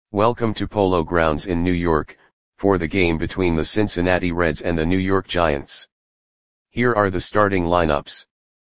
Welcome to Polo Grounds in New York, for the game between the Cincinnati Reds and the New York Giants. Here are the starting lineups.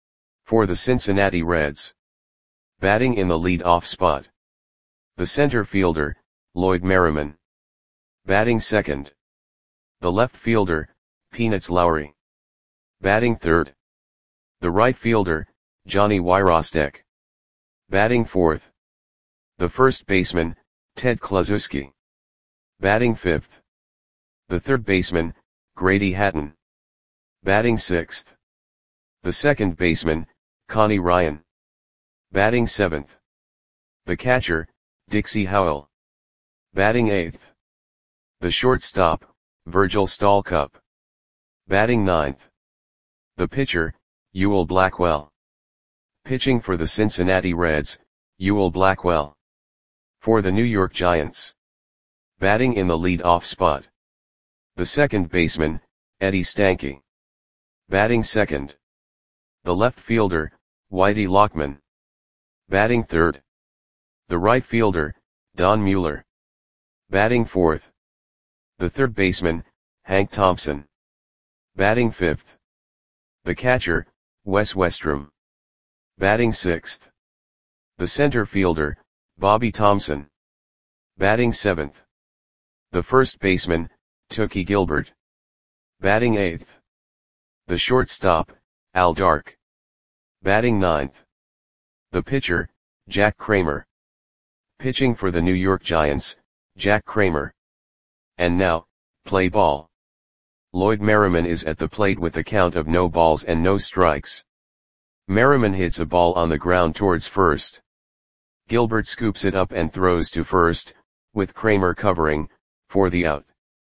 For the Cincinnati Reds. Batting in the lead-off spot. The center fielder, Lloyd Merriman. Batting second. The left fielder, Peanuts Lowry. Batting third. The right fielder, Johnny Wyrostek. Batting fourth. The first baseman, Ted Kluszewski. Batting fifth. The third baseman, Grady Hatton. Batting sixth. The second baseman, Connie Ryan. Batting seventh. The catcher, Dixie Howell. Batting eighth. The shortstop, Virgil Stalcup. Batting ninth. The pitcher, Ewell Blackwell. Pitching for the Cincinnati Reds, Ewell Blackwell. For the New York Giants. Batting in the lead-off spot. The second baseman, Eddie Stanky. Batting second. The left fielder, Whitey Lockman. Batting third. The right fielder, Don Mueller. Batting fourth. The third baseman, Hank Thompson. Batting fifth. The catcher, Wes Westrum. Batting sixth. The center fielder, Bobby Thompson. Batting seventh. The first baseman, Tookie Gilbert. Batting eighth. The shortstop, Al Dark. Batting ninth. The pitcher, Jack Kramer. Pitching for the New York Giants, Jack Kramer. And now, play ball. Lloyd Merriman is at the plate with a count of no balls and no strikes. Merriman hits a ball on the ground towards first. Gilbert scoops it up and throws to first, with Kramer covering, for the out.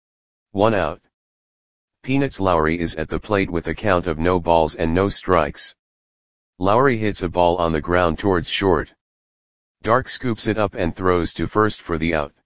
1 out. Peanuts Lowry is at the plate with a count of no balls and no strikes. Lowry hits a ball on the ground towards short. Dark scoops it up and throws to first for the out.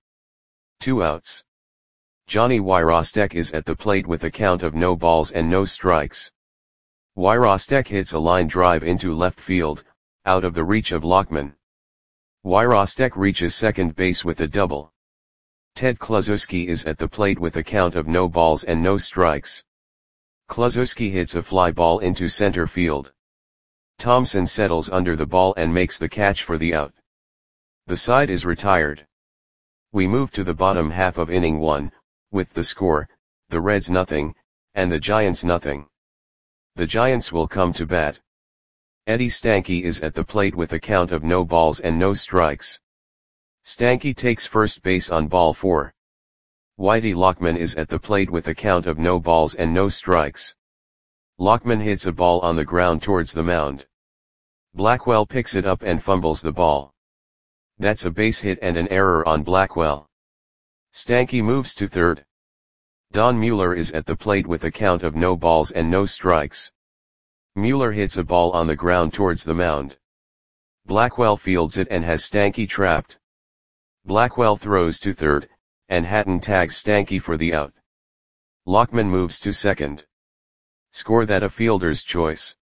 2 outs. Johnny Wyrostek is at the plate with a count of no balls and no strikes. Wyrostek hits a line drive into left field, out of the reach of Lockman. Wyrostek reaches second base with a double. Ted Kluszewski is at the plate with a count of no balls and no strikes. Kluszewski hits a fly ball into center field. Thompson settles under the ball and makes the catch for the out. The side is retired. We move to the bottom half of inning 1, with the score, the Reds nothing, and the Giants nothing. The Giants will come to bat. Eddie Stanky is at the plate with a count of no balls and no strikes. Stanky takes first base on ball 4. Whitey Lockman is at the plate with a count of no balls and no strikes. Lockman hits a ball on the ground towards the mound. Blackwell picks it up and fumbles the ball. That's a base hit and an error on Blackwell. Stanky moves to third. Don Mueller is at the plate with a count of no balls and no strikes. Mueller hits a ball on the ground towards the mound. Blackwell fields it and has Stanky trapped. Blackwell throws to third, and Hatton tags Stanky for the out. Lockman moves to second. Score that a fielder's choice.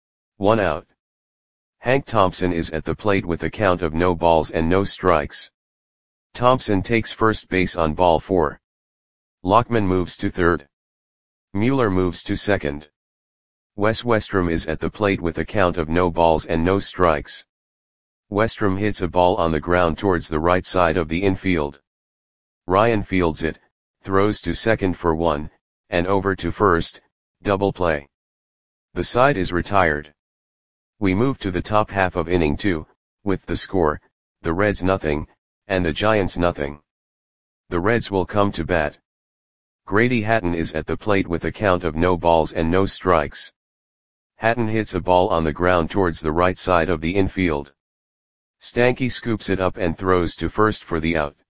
1 out. Hank Thompson is at the plate with a count of no balls and no strikes. Thompson takes first base on ball 4. Lockman moves to third. Mueller moves to second. Wes Westrum is at the plate with a count of no balls and no strikes. Westrum hits a ball on the ground towards the right side of the infield. Ryan fields it, throws to second for 1, and over to first, double play. The side is retired. We move to the top half of inning 2, with the score, the Reds nothing, and the Giants nothing. The Reds will come to bat. Grady Hatton is at the plate with a count of no balls and no strikes. Hatton hits a ball on the ground towards the right side of the infield. Stanky scoops it up and throws to first for the out.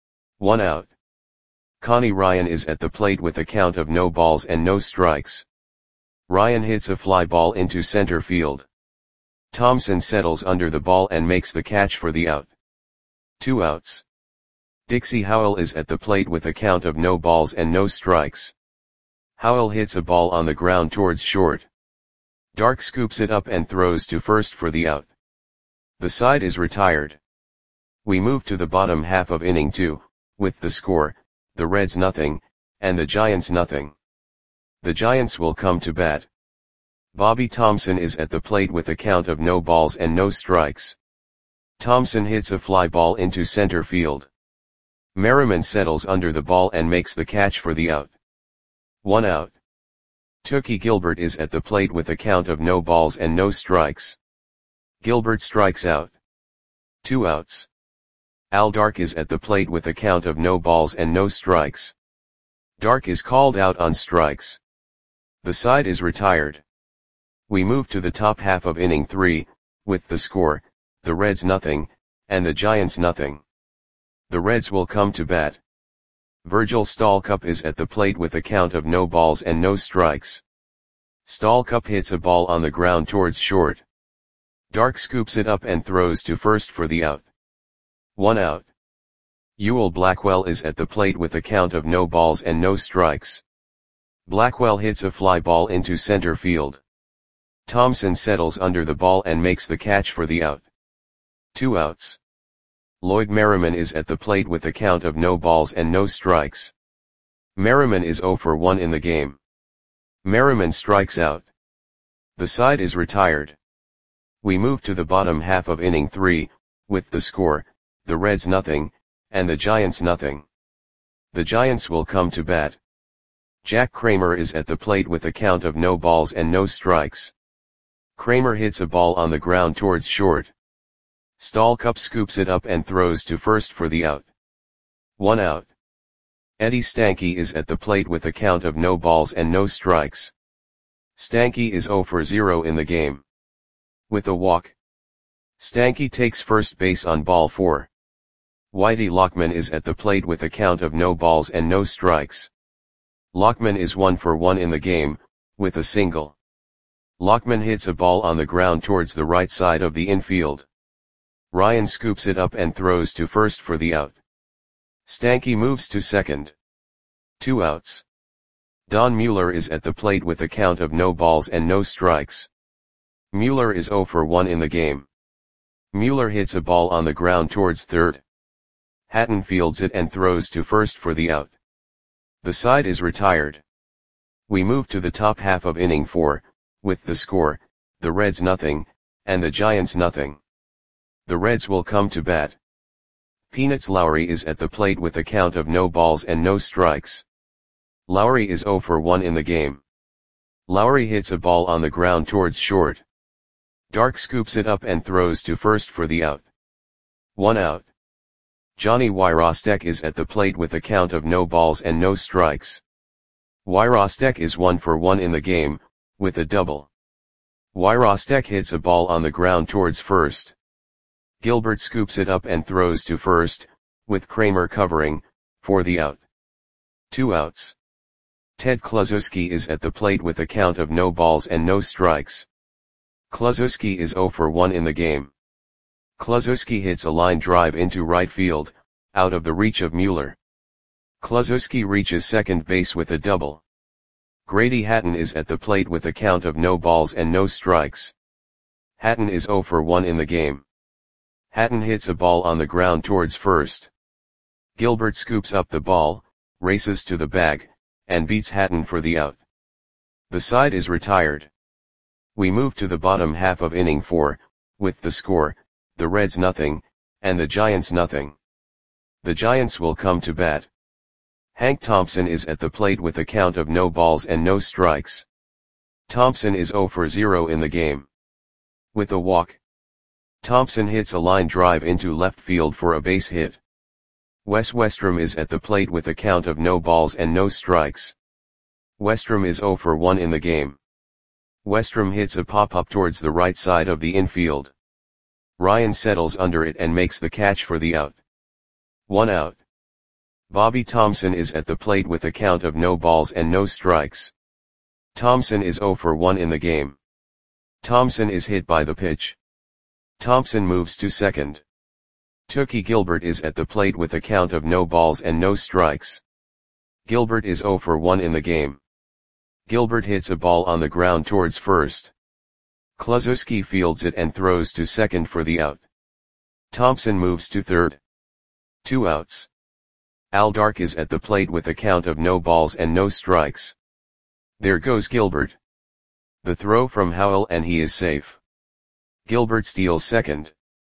1 out. Connie Ryan is at the plate with a count of no balls and no strikes. Ryan hits a fly ball into center field. Thompson settles under the ball and makes the catch for the out. 2 outs. Dixie Howell is at the plate with a count of no balls and no strikes. Howell hits a ball on the ground towards short. Dark scoops it up and throws to first for the out. The side is retired. We move to the bottom half of inning 2, with the score, the Reds nothing, and the Giants nothing. The Giants will come to bat. Bobby Thomson is at the plate with a count of no balls and no strikes. Thomson hits a fly ball into center field. Merriman settles under the ball and makes the catch for the out. 1 out. Tookie Gilbert is at the plate with a count of no balls and no strikes. Gilbert strikes out. 2 outs. Al Dark is at the plate with a count of no balls and no strikes. Dark is called out on strikes. The side is retired. We move to the top half of inning 3, with the score, the Reds nothing, and the Giants nothing. The Reds will come to bat. Virgil Stalcup is at the plate with a count of no balls and no strikes. Stalcup hits a ball on the ground towards short. Dark scoops it up and throws to first for the out. 1 out. Ewell Blackwell is at the plate with a count of no balls and no strikes. Blackwell hits a fly ball into center field. Thomson settles under the ball and makes the catch for the out. 2 outs. Lloyd Merriman is at the plate with a count of no balls and no strikes. Merriman is 0 for 1 in the game. Merriman strikes out. The side is retired. We move to the bottom half of inning 3, with the score, the Reds nothing, and the Giants nothing. The Giants will come to bat. Jack Kramer is at the plate with a count of no balls and no strikes. Kramer hits a ball on the ground towards short. Stalcup scoops it up and throws to first for the out. 1 out. Eddie Stanky is at the plate with a count of no balls and no strikes. Stanky is 0 for 0 in the game. With a walk. Stanky takes first base on ball 4. Whitey Lockman is at the plate with a count of no balls and no strikes. Lockman is 1 for 1 in the game, with a single. Lockman hits a ball on the ground towards the right side of the infield. Ryan scoops it up and throws to first for the out. Stanky moves to second. 2 outs. Don Mueller is at the plate with a count of no balls and no strikes. Mueller is 0 for 1 in the game. Mueller hits a ball on the ground towards third. Hatton fields it and throws to first for the out. The side is retired. We move to the top half of inning 4, with the score, the Reds nothing, and the Giants nothing. The Reds will come to bat. Peanuts Lowry is at the plate with a count of no balls and no strikes. Lowry is 0 for 1 in the game. Lowry hits a ball on the ground towards short. Dark scoops it up and throws to first for the out. 1 out. Johnny Wyrostek is at the plate with a count of no balls and no strikes. Wyrostek is 1 for 1 in the game, with a double. Wyrostek hits a ball on the ground towards first. Gilbert scoops it up and throws to first, with Kramer covering, for the out. 2 outs. Ted Kluszewski is at the plate with a count of no balls and no strikes. Kluszewski is 0 for 1 in the game. Kluszewski hits a line drive into right field, out of the reach of Mueller. Kluszewski reaches second base with a double. Grady Hatton is at the plate with a count of no balls and no strikes. Hatton is 0 for 1 in the game. Hatton hits a ball on the ground towards first. Gilbert scoops up the ball, races to the bag, and beats Hatton for the out. The side is retired. We move to the bottom half of inning 4, with the score, the Reds nothing, and the Giants nothing. The Giants will come to bat. Hank Thompson is at the plate with a count of no balls and no strikes. Thompson is 0 for 0 in the game. With a walk. Thompson hits a line drive into left field for a base hit. Wes Westrom is at the plate with a count of no balls and no strikes. Westrom is 0 for 1 in the game. Westrom hits a pop-up towards the right side of the infield. Ryan settles under it and makes the catch for the out. 1 out. Bobby Thomson is at the plate with a count of no balls and no strikes. Thomson is 0 for 1 in the game. Thomson is hit by the pitch. Thompson moves to second. Tookie Gilbert is at the plate with a count of no balls and no strikes. Gilbert is 0 for 1 in the game. Gilbert hits a ball on the ground towards first. Kluszewski fields it and throws to second for the out. Thompson moves to third. 2 outs. Al Dark is at the plate with a count of no balls and no strikes. There goes Gilbert. The throw from Howell and he is safe. Gilbert steals second.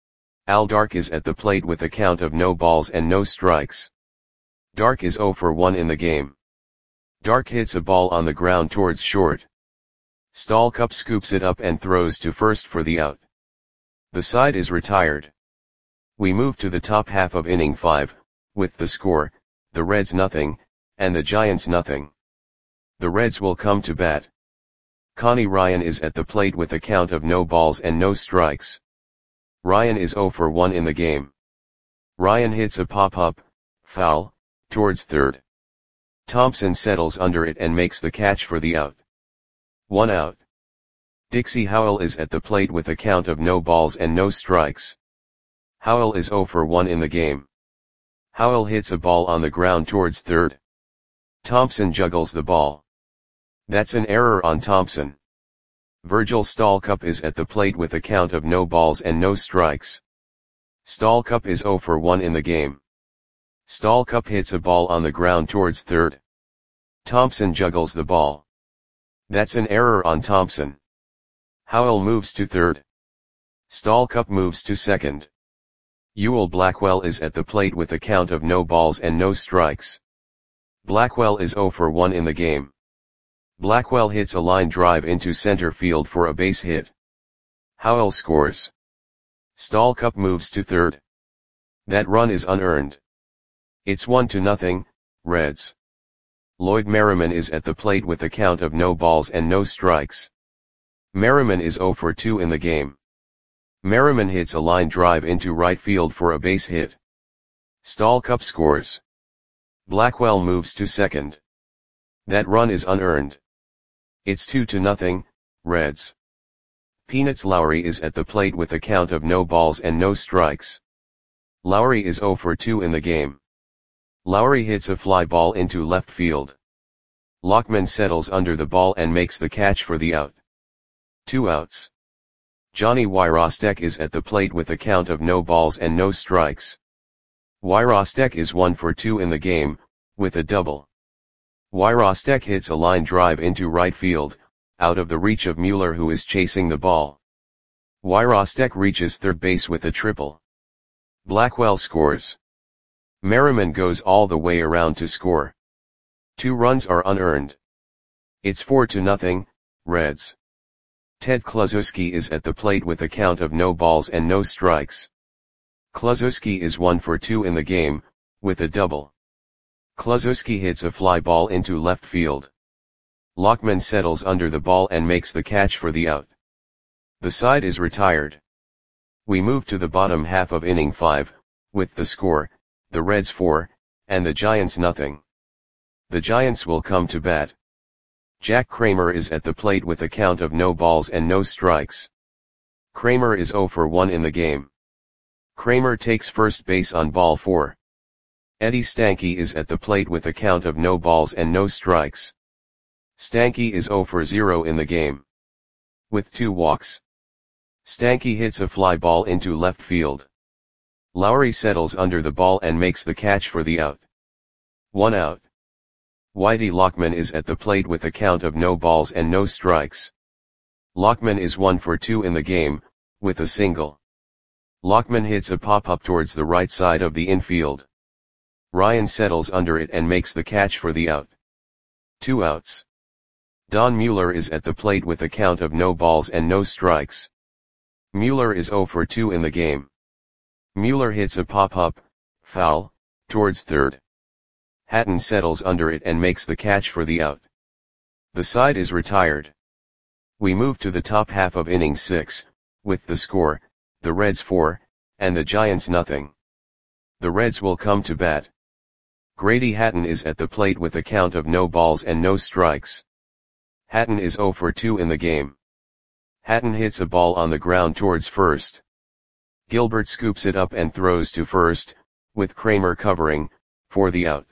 Al Dark is at the plate with a count of no balls and no strikes. Dark is 0 for 1 in the game. Dark hits a ball on the ground towards short. Stallcup scoops it up and throws to first for the out. The side is retired. We move to the top half of inning 5, with the score, the Reds nothing, and the Giants nothing. The Reds will come to bat. Connie Ryan is at the plate with a count of no balls and no strikes. Ryan is 0 for 1 in the game. Ryan hits a pop-up, foul, towards third. Thompson settles under it and makes the catch for the out. 1 out. Dixie Howell is at the plate with a count of no balls and no strikes. Howell is 0 for 1 in the game. Howell hits a ball on the ground towards third. Thompson juggles the ball. That's an error on Thompson. Virgil Stallcup is at the plate with a count of no balls and no strikes. Stallcup is 0 for 1 in the game. Stallcup hits a ball on the ground towards third. Thompson juggles the ball. That's an error on Thompson. Howell moves to third. Stallcup moves to second. Ewell Blackwell is at the plate with a count of no balls and no strikes. Blackwell is 0 for 1 in the game. Blackwell hits a line drive into center field for a base hit. Howell scores. Stallcup moves to third. That run is unearned. It's 1-0, Reds. Lloyd Merriman is at the plate with a count of no balls and no strikes. Merriman is 0 for 2 in the game. Merriman hits a line drive into right field for a base hit. Stallcup scores. Blackwell moves to second. That run is unearned. It's 2-0, Reds. Peanuts Lowry is at the plate with a count of no balls and no strikes. Lowry is 0 for 2 in the game. Lowry hits a fly ball into left field. Lockman settles under the ball and makes the catch for the out. 2 outs. Johnny Wyrostek is at the plate with a count of no balls and no strikes. Wyrostek is 1 for 2 in the game, with a double. Wyrostek hits a line drive into right field, out of the reach of Mueller who is chasing the ball. Wyrostek reaches third base with a triple. Blackwell scores. Merriman goes all the way around to score. 2 runs are unearned. It's 4-0, Reds. Ted Kluszewski is at the plate with a count of no balls and no strikes. Kluszewski is 1 for 2 in the game, with a double. Kluszewski hits a fly ball into left field. Lockman settles under the ball and makes the catch for the out. The side is retired. We move to the bottom half of inning 5, with the score, the Reds 4, and the Giants nothing. The Giants will come to bat. Jack Kramer is at the plate with a count of no balls and no strikes. Kramer is 0 for 1 in the game. Kramer takes first base on ball 4. Eddie Stanky is at the plate with a count of no balls and no strikes. Stanky is 0 for 0 in the game. With 2 walks. Stanky hits a fly ball into left field. Lowry settles under the ball and makes the catch for the out. 1 out. Whitey Lockman is at the plate with a count of no balls and no strikes. Lockman is 1 for 2 in the game, with a single. Lockman hits a pop-up towards the right side of the infield. Ryan settles under it and makes the catch for the out. 2 outs. Don Mueller is at the plate with a count of no balls and no strikes. Mueller is 0 for 2 in the game. Mueller hits a pop-up, foul, towards third. Hatton settles under it and makes the catch for the out. The side is retired. We move to the top half of inning 6, with the score, the Reds 4, and the Giants nothing. The Reds will come to bat. Grady Hatton is at the plate with a count of no balls and no strikes. Hatton is 0 for 2 in the game. Hatton hits a ball on the ground towards first. Gilbert scoops it up and throws to first, with Kramer covering, for the out.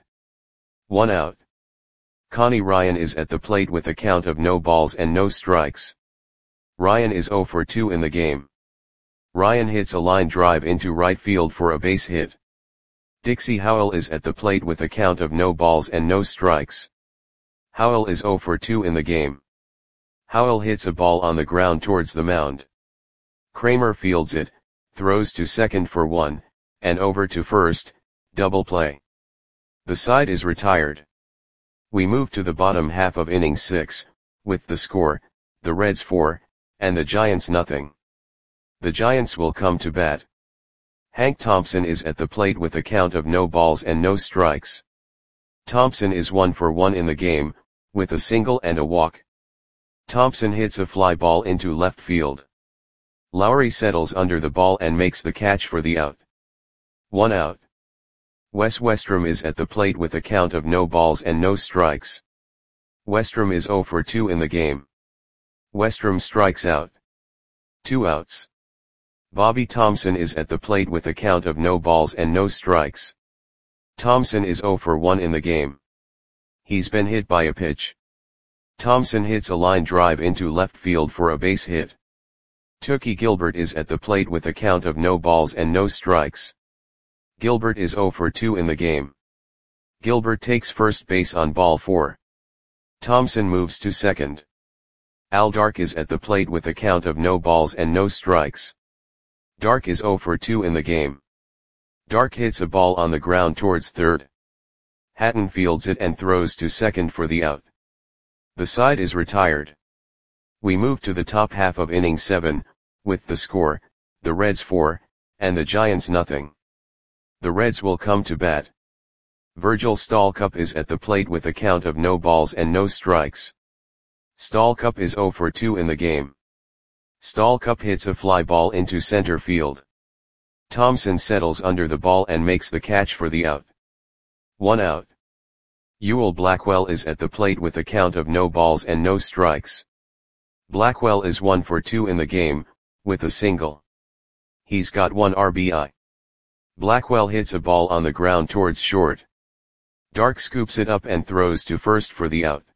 1 out. Connie Ryan is at the plate with a count of no balls and no strikes. Ryan is 0 for 2 in the game. Ryan hits a line drive into right field for a base hit. Dixie Howell is at the plate with a count of no balls and no strikes. Howell is 0 for 2 in the game. Howell hits a ball on the ground towards the mound. Kramer fields it, throws to second for 1, and over to first, double play. The side is retired. We move to the bottom half of inning 6, with the score, the Reds 4, and the Giants nothing. The Giants will come to bat. Hank Thompson is at the plate with a count of no balls and no strikes. Thompson is 1 for 1 in the game, with a single and a walk. Thompson hits a fly ball into left field. Lowry settles under the ball and makes the catch for the out. 1 out. Wes Westrom is at the plate with a count of no balls and no strikes. Westrom is 0 for 2 in the game. Westrom strikes out. 2 outs. Bobby Thomson is at the plate with a count of no balls and no strikes. Thomson is 0 for 1 in the game. He's been hit by a pitch. Thomson hits a line drive into left field for a base hit. Tookie Gilbert is at the plate with a count of no balls and no strikes. Gilbert is 0 for 2 in the game. Gilbert takes first base on ball 4. Thomson moves to second. Al Dark is at the plate with a count of no balls and no strikes. Dark is 0 for 2 in the game. Dark hits a ball on the ground towards third. Hatton fields it and throws to second for the out. The side is retired. We move to the top half of inning 7, with the score, the Reds 4, and the Giants nothing. The Reds will come to bat. Virgil Stalcup is at the plate with a count of no balls and no strikes. Stalcup is 0 for 2 in the game. Stalcup hits a fly ball into center field. Thompson settles under the ball and makes the catch for the out. 1 out. Ewell Blackwell is at the plate with a count of no balls and no strikes. Blackwell is 1 for 2 in the game, with a single. He's got 1 RBI. Blackwell hits a ball on the ground towards short. Dark scoops it up and throws to first for the out.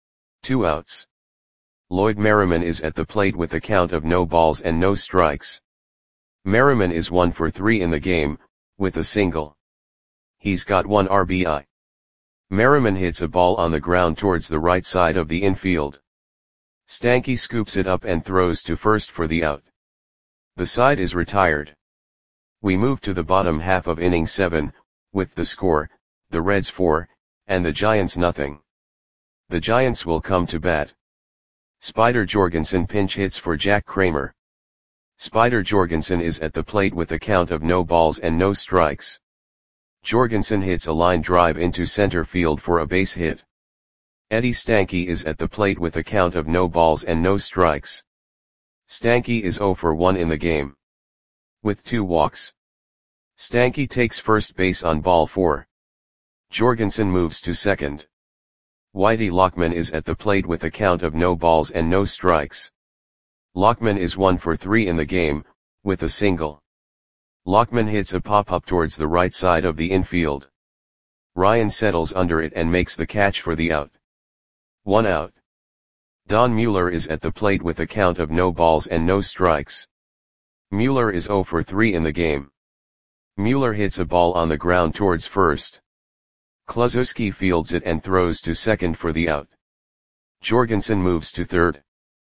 2 outs. Lloyd Merriman is at the plate with a count of no balls and no strikes. Merriman is 1 for 3 in the game, with a single. He's got 1 RBI. Merriman hits a ball on the ground towards the right side of the infield. Stanky scoops it up and throws to first for the out. The side is retired. We move to the bottom half of inning 7, with the score, the Reds 4, and the Giants nothing. The Giants will come to bat. Spider Jorgensen pinch hits for Jack Kramer. Spider Jorgensen is at the plate with a count of no balls and no strikes. Jorgensen hits a line drive into center field for a base hit. Eddie Stanky is at the plate with a count of no balls and no strikes. Stanky is 0 for 1 in the game. With 2 walks. Stanky takes first base on ball 4. Jorgensen moves to second. Whitey Lockman is at the plate with a count of no balls and no strikes. Lockman is 1 for 3 in the game, with a single. Lockman hits a pop-up towards the right side of the infield. Ryan settles under it and makes the catch for the out. 1 out. Don Mueller is at the plate with a count of no balls and no strikes. Mueller is 0 for 3 in the game. Mueller hits a ball on the ground towards first. Kluszewski fields it and throws to second for the out. Jorgensen moves to third.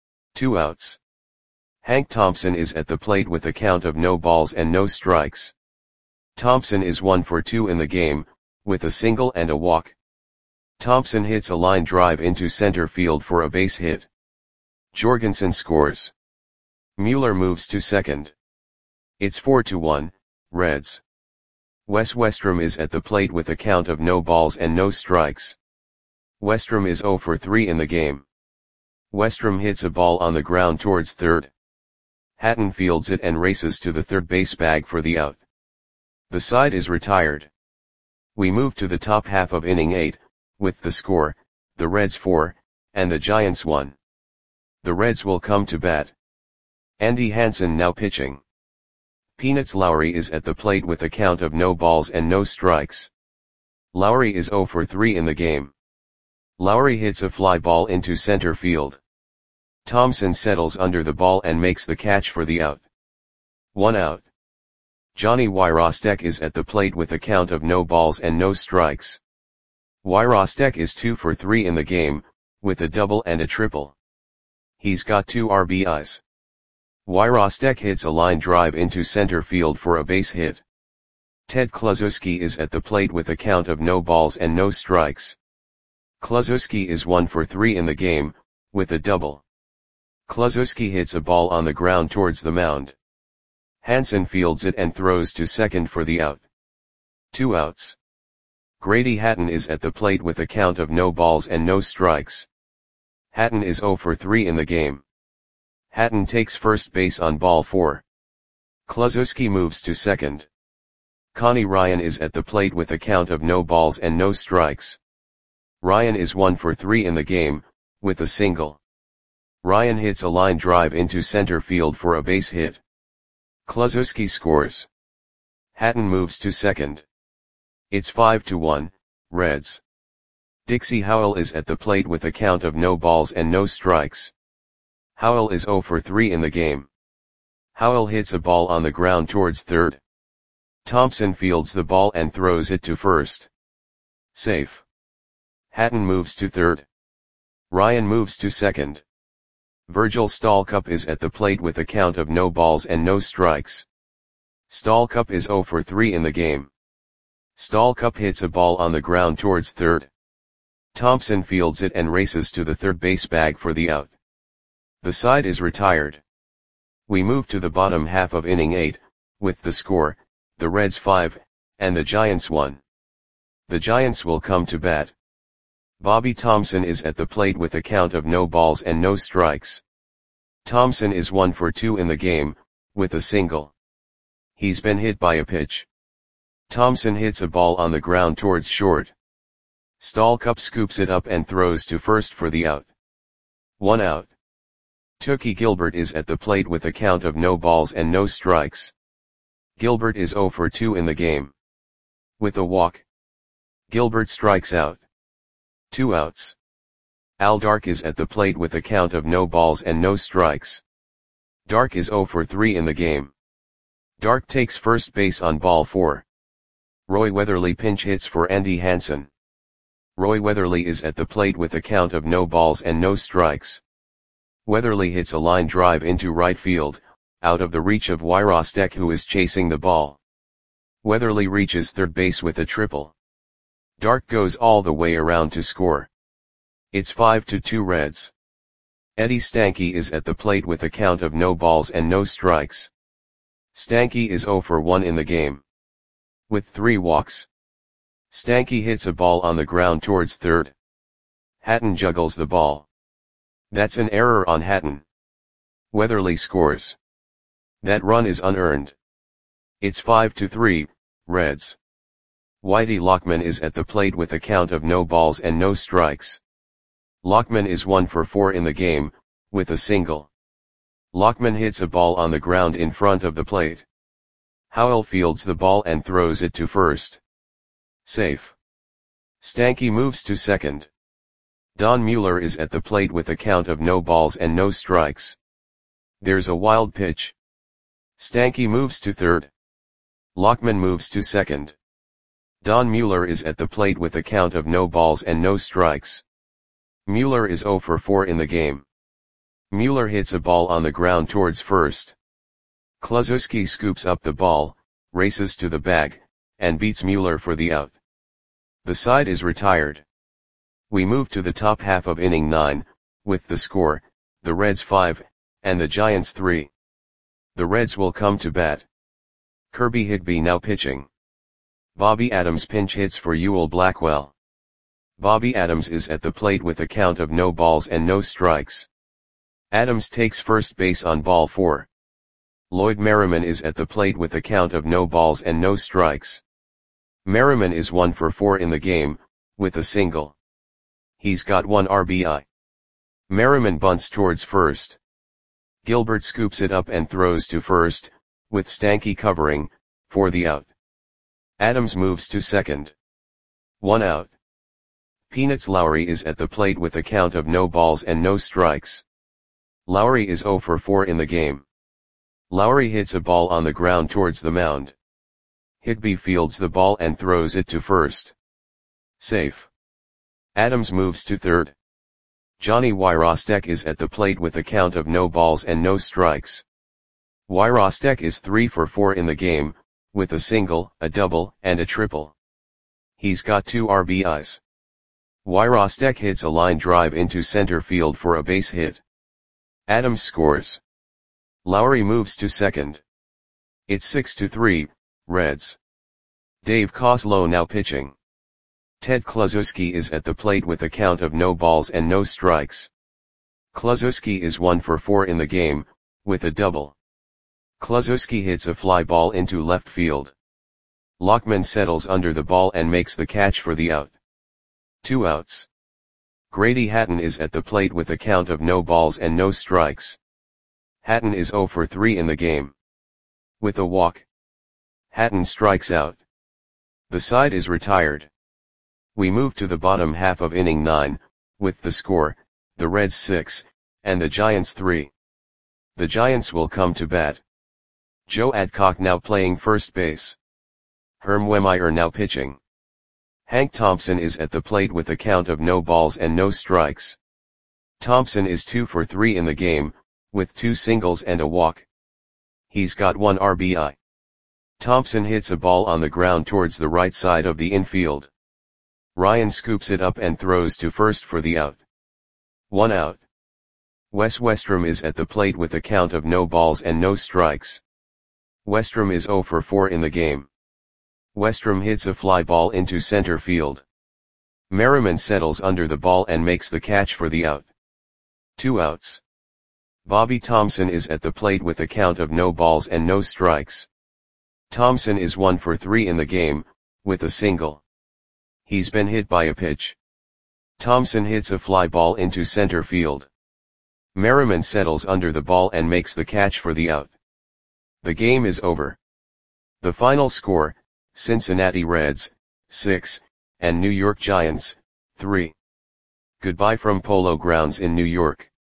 2 outs. Hank Thompson is at the plate with a count of no balls and no strikes. Thompson is 1 for 2 in the game, with a single and a walk. Thompson hits a line drive into center field for a base hit. Jorgensen scores. Mueller moves to second. It's 4-1, Reds. Wes Westrom is at the plate with a count of no balls and no strikes. Westrom is 0 for 3 in the game. Westrom hits a ball on the ground towards third. Hatton fields it and races to the third base bag for the out. The side is retired. We move to the top half of inning 8, with the score, the Reds 4, and the Giants 1. The Reds will come to bat. Andy Hansen now pitching. Peanuts Lowry is at the plate with a count of no balls and no strikes. Lowry is 0 for 3 in the game. Lowry hits a fly ball into center field. Thompson settles under the ball and makes the catch for the out. 1 out. Johnny Wyrostek is at the plate with a count of no balls and no strikes. Wyrostek is 2 for 3 in the game, with a double and a triple. He's got 2 RBIs. Wyrostek hits a line drive into center field for a base hit. Ted Kluszewski is at the plate with a count of no balls and no strikes. Kluszewski is 1 for 3 in the game, with a double. Kluszewski hits a ball on the ground towards the mound. Hansen fields it and throws to second for the out. 2 outs. Grady Hatton is at the plate with a count of no balls and no strikes. Hatton is 0 for 3 in the game. Hatton takes first base on ball 4. Kluszewski moves to second. Connie Ryan is at the plate with a count of no balls and no strikes. Ryan is 1 for 3 in the game, with a single. Ryan hits a line drive into center field for a base hit. Kluszewski scores. Hatton moves to second. It's 5-1, Reds. Dixie Howell is at the plate with a count of no balls and no strikes. Howell is 0 for 3 in the game. Howell hits a ball on the ground towards third. Thompson fields the ball and throws it to first. Safe. Hatton moves to third. Ryan moves to second. Virgil Stalcup is at the plate with a count of no balls and no strikes. Stalcup is 0 for 3 in the game. Stalcup hits a ball on the ground towards third. Thompson fields it and races to the third base bag for the out. The side is retired. We move to the bottom half of inning 8, with the score, the Reds 5, and the Giants 1. The Giants will come to bat. Bobby Thomson is at the plate with a count of no balls and no strikes. Thomson is 1 for 2 in the game, with a single. He's been hit by a pitch. Thomson hits a ball on the ground towards short. Stalcup scoops it up and throws to first for the out. 1 out. Tookie Gilbert is at the plate with a count of no balls and no strikes. Gilbert is 0 for 2 in the game. With a walk. Gilbert strikes out. 2 outs. Al Dark is at the plate with a count of no balls and no strikes. Dark is 0 for 3 in the game. Dark takes first base on ball 4. Roy Weatherly pinch hits for Andy Hansen. Roy Weatherly is at the plate with a count of no balls and no strikes. Weatherly hits a line drive into right field, out of the reach of Wyrostek, who is chasing the ball. Weatherly reaches third base with a triple. Dark goes all the way around to score. It's 5-2 Reds. Eddie Stanky is at the plate with a count of no balls and no strikes. Stanky is 0 for 1 in the game. With 3 walks. Stanky hits a ball on the ground towards third. Hatton juggles the ball. That's an error on Hatton. Weatherly scores. That run is unearned. It's 5-3, Reds. Whitey Lockman is at the plate with a count of no balls and no strikes. Lockman is 1 for 4 in the game, with a single. Lockman hits a ball on the ground in front of the plate. Howell fields the ball and throws it to first. Safe. Stanky moves to second. Don Mueller is at the plate with a count of no balls and no strikes. There's a wild pitch. Stanky moves to third. Lockman moves to second. Don Mueller is at the plate with a count of no balls and no strikes. Mueller is 0 for 4 in the game. Mueller hits a ball on the ground towards first. Kluszewski scoops up the ball, races to the bag, and beats Mueller for the out. The side is retired. We move to the top half of inning 9, with the score, the Reds 5, and the Giants 3. The Reds will come to bat. Kirby Higby now pitching. Bobby Adams pinch hits for Ewell Blackwell. Bobby Adams is at the plate with a count of no balls and no strikes. Adams takes first base on ball 4. Lloyd Merriman is at the plate with a count of no balls and no strikes. Merriman is 1 for 4 in the game, with a single. He's got 1 RBI. Merriman bunts towards first. Gilbert scoops it up and throws to first, with Stanky covering, for the out. Adams moves to second. 1 out. Peanuts Lowry is at the plate with a count of no balls and no strikes. Lowry is 0 for 4 in the game. Lowry hits a ball on the ground towards the mound. Higby fields the ball and throws it to first. Safe. Adams moves to third. Johnny Wyrostek is at the plate with a count of no balls and no strikes. Wyrostek is 3 for 4 in the game, with a single, a double, and a triple. He's got 2 RBIs. Wyrostek hits a line drive into center field for a base hit. Adams scores. Lowry moves to second. It's 6-3, Reds. Dave Kozlow now pitching. Ted Kluszewski is at the plate with a count of no balls and no strikes. Kluszewski is 1 for 4 in the game, with a double. Kluszewski hits a fly ball into left field. Lockman settles under the ball and makes the catch for the out. 2 outs. Grady Hatton is at the plate with a count of no balls and no strikes. Hatton is 0 for 3 in the game. With a walk, Hatton strikes out. The side is retired. We move to the bottom half of inning 9, with the score, the Reds 6, and the Giants 3. The Giants will come to bat. Joe Adcock now playing first base. Herm Wehmeyer now pitching. Hank Thompson is at the plate with a count of no balls and no strikes. Thompson is 2 for 3 in the game, with 2 singles and a walk. He's got 1 RBI. Thompson hits a ball on the ground towards the right side of the infield. Ryan scoops it up and throws to first for the out. 1 out. Wes Westrom is at the plate with a count of no balls and no strikes. Westrom is 0 for 4 in the game. Westrom hits a fly ball into center field. Merriman settles under the ball and makes the catch for the out. 2 outs. Bobby Thomson is at the plate with a count of no balls and no strikes. Thomson is 1 for 3 in the game, with a single. He's been hit by a pitch. Thomson hits a fly ball into center field. Merriman settles under the ball and makes the catch for the out. The game is over. The final score, Cincinnati Reds, 6, and New York Giants, 3. Goodbye from Polo Grounds in New York.